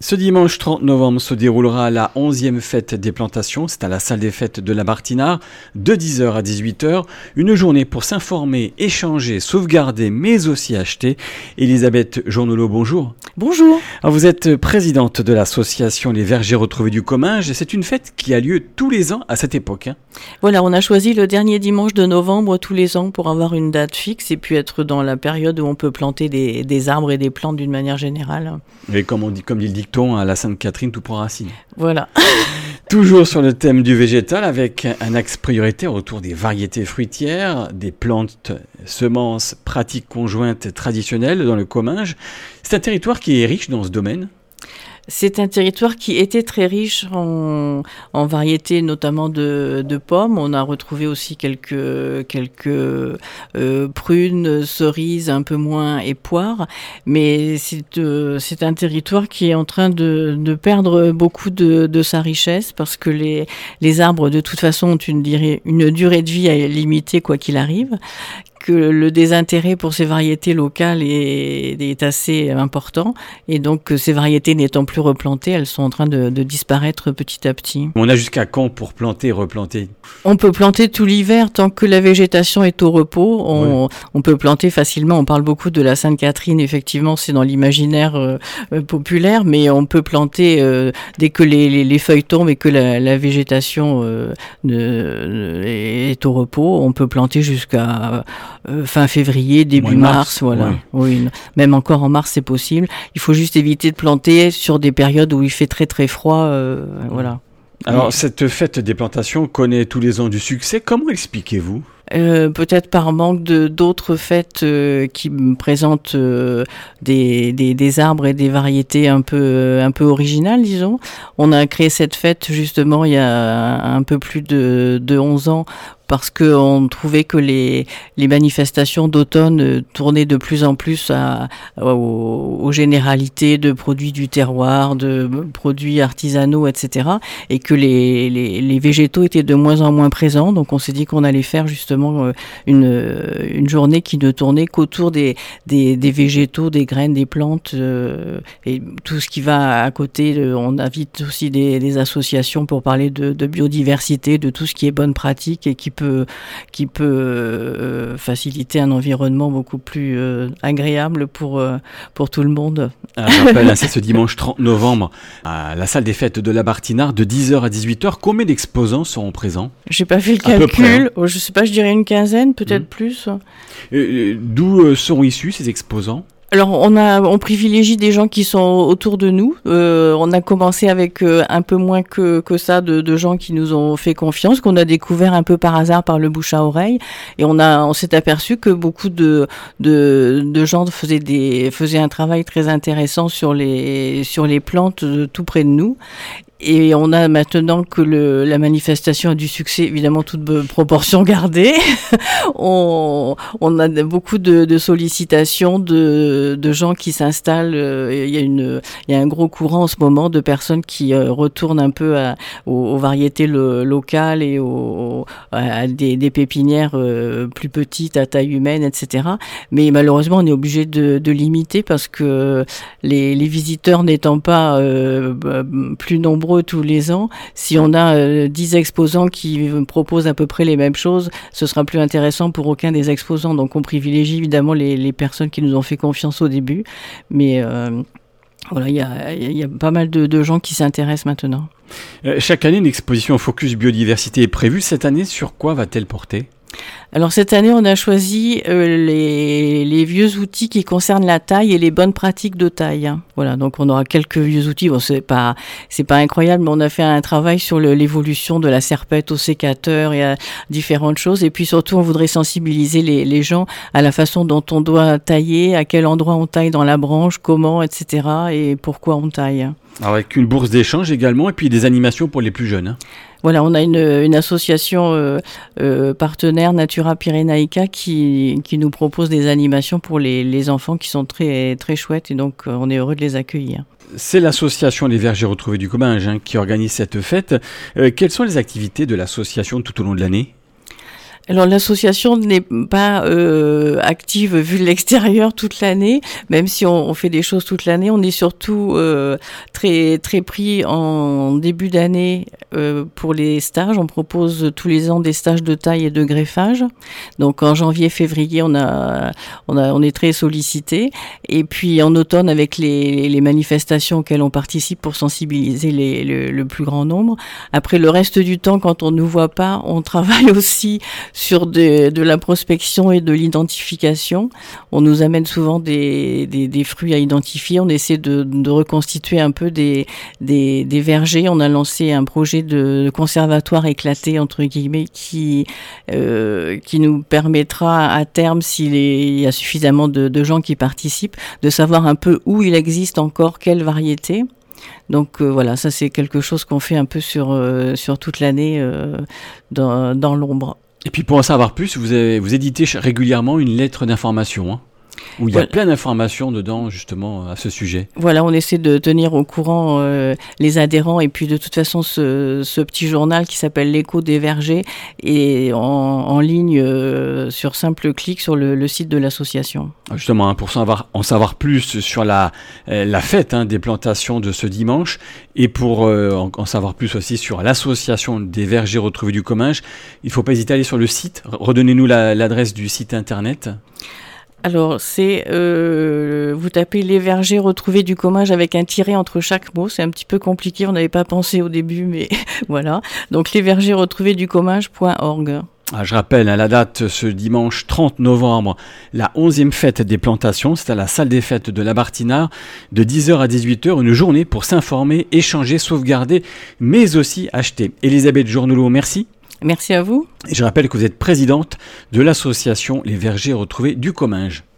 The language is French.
Ce dimanche 30 novembre se déroulera la 11e fête des plantations. C'est à la salle des fêtes de la Bartinard, de 10h à 18h. Une journée pour s'informer, échanger, sauvegarder, mais aussi acheter. Elisabeth Journelot, bonjour. Bonjour. Alors vous êtes présidente de l'association Les Vergers Retrouvés du Comminges. C'est une fête qui a lieu tous les ans à cette époque. Voilà, on a choisi le dernier dimanche de novembre tous les ans pour avoir une date fixe et puis être dans la période où on peut planter des arbres et des plantes d'une manière générale. Et comme dit le dicton, à la Sainte-Catherine, tout prend racine. Voilà. Toujours sur le thème du végétal, avec un axe prioritaire autour des variétés fruitières, des plantes, semences, pratiques conjointes traditionnelles dans le Comminges. C'est un territoire qui est riche dans ce domaine. C'est un territoire qui était très riche en variétés, notamment de pommes. On a retrouvé aussi quelques prunes, cerises, un peu moins, et poires. Mais c'est un territoire qui est en train de perdre beaucoup de sa richesse parce que les arbres, de toute façon, ont une durée de vie limitée, quoi qu'il arrive. Que le désintérêt pour ces variétés locales est assez important. Et donc, ces variétés n'étant plus replantées, elles sont en train de disparaître petit à petit. On a jusqu'à quand pour planter et replanter ? On peut planter tout l'hiver tant que la végétation est au repos. On peut planter facilement. On parle beaucoup de la Sainte-Catherine. Effectivement, c'est dans l'imaginaire populaire. Mais on peut planter dès que les feuilles tombent et que la végétation est au repos. On peut planter jusqu'à fin février, début mars, voilà. Ouais. Oui, même encore en mars, c'est possible. Il faut juste éviter de planter sur des périodes où il fait très très froid, voilà. Alors, cette fête des plantations connaît tous les ans du succès. Comment expliquez-vous ? Peut-être par manque d'autres fêtes qui présentent des arbres et des variétés un peu originales, disons. On a créé cette fête justement il y a un peu plus de 11 ans parce qu'on trouvait que les manifestations d'automne tournaient de plus en plus aux généralités de produits du terroir, de produits artisanaux, etc. Et que les végétaux étaient de moins en moins présents. Donc on s'est dit qu'on allait faire justement une journée qui ne tournait qu'autour des végétaux, des graines, des plantes et tout ce qui va à côté. On invite aussi des associations pour parler de biodiversité, de tout ce qui est bonne pratique et qui peut faciliter un environnement beaucoup plus agréable pour tout le monde. Je rappelle, c'est ce dimanche 30 novembre à la salle des fêtes de la Bartinard de 10h à 18h. Combien d'exposants seront présents ? J'ai pas fait le calcul. Je sais pas, je dirais une quinzaine, peut-être plus. D'où seront issus ces exposants ? Alors, on privilégie des gens qui sont autour de nous. On a commencé avec un peu moins que ça de gens qui nous ont fait confiance, qu'on a découvert un peu par hasard par le bouche à oreille. Et on s'est aperçu que beaucoup de gens faisaient un travail très intéressant sur les plantes tout près de nous. Et on a maintenant que la manifestation a du succès, évidemment toute proportion gardée. on a beaucoup de sollicitations de gens qui s'installent. Il y a un gros courant en ce moment de personnes qui retournent un peu aux variétés locales et à des pépinières plus petites à taille humaine, etc. Mais malheureusement, on est obligé de limiter parce que les visiteurs n'étant pas plus nombreux tous les ans, si on a 10 exposants qui proposent à peu près les mêmes choses, ce sera plus intéressant pour aucun des exposants. Donc on privilégie évidemment les personnes qui nous ont fait confiance au début, mais voilà, il y a pas mal de gens qui s'intéressent maintenant. Chaque année, une exposition Focus Biodiversité est prévue. Cette année, sur quoi va-t-elle porter ? Alors cette année, on a choisi les vieux outils qui concernent la taille et les bonnes pratiques de taille. Voilà, donc on aura quelques vieux outils. Bon, c'est pas incroyable, mais on a fait un travail sur l'évolution de la serpette au sécateur et à différentes choses. Et puis surtout, on voudrait sensibiliser les gens à la façon dont on doit tailler, à quel endroit on taille dans la branche, comment, etc. et pourquoi on taille. Alors avec une bourse d'échange également et puis des animations pour les plus jeunes. Voilà, on a une association partenaire Natura Pyrénaïca qui nous propose des animations pour les enfants qui sont très très chouettes et donc on est heureux de les accueillir. C'est l'association Les Vergers Retrouvés du Comminges qui organise cette fête. Quelles sont les activités de l'association tout au long de l'année ? Alors l'association n'est pas active vu de l'extérieur toute l'année, même si on fait des choses toute l'année. On est surtout très très pris en début d'année pour les stages. On propose tous les ans des stages de taille et de greffage. Donc en janvier, février, on est très sollicité. Et puis en automne, avec les manifestations auxquelles on participe pour sensibiliser le plus grand nombre. Après le reste du temps, quand on ne nous voit pas, on travaille aussi sur de la prospection et de l'identification. On nous amène souvent des fruits à identifier. On essaie de reconstituer un peu des vergers. On a lancé un projet de conservatoire éclaté, entre guillemets, qui nous permettra à terme, s'il y a suffisamment de gens qui participent, de savoir un peu où il existe encore quelle variété. Donc voilà, ça c'est quelque chose qu'on fait un peu sur toute l'année dans l'ombre. Et puis pour en savoir plus, vous éditez régulièrement une lettre d'information, hein, où il y a plein d'informations dedans justement à ce sujet. Voilà, on essaie de tenir au courant les adhérents, et puis de toute façon ce petit journal qui s'appelle l'Écho des vergers est en ligne sur simple clic sur le site de l'association. Justement, hein, pour en savoir plus sur la fête des plantations de ce dimanche, et pour en savoir plus aussi sur l'association des vergers retrouvés du Comminges, il ne faut pas hésiter à aller sur le site. Redonnez-nous l'adresse du site internet. Alors, c'est, vous tapez les vergers retrouvés du Comminges avec un tiret entre chaque mot. C'est un petit peu compliqué, on n'avait pas pensé au début, mais voilà. Donc, les vergers retrouvés du Comminges.org. Je rappelle la date, ce dimanche 30 novembre, la 11e fête des plantations. C'est à la salle des fêtes de la Bartinard, de 10h à 18h, une journée pour s'informer, échanger, sauvegarder, mais aussi acheter. Elisabeth Journoulot, merci. Merci à vous. Et je rappelle que vous êtes présidente de l'association Les Vergers Retrouvés du Comminges.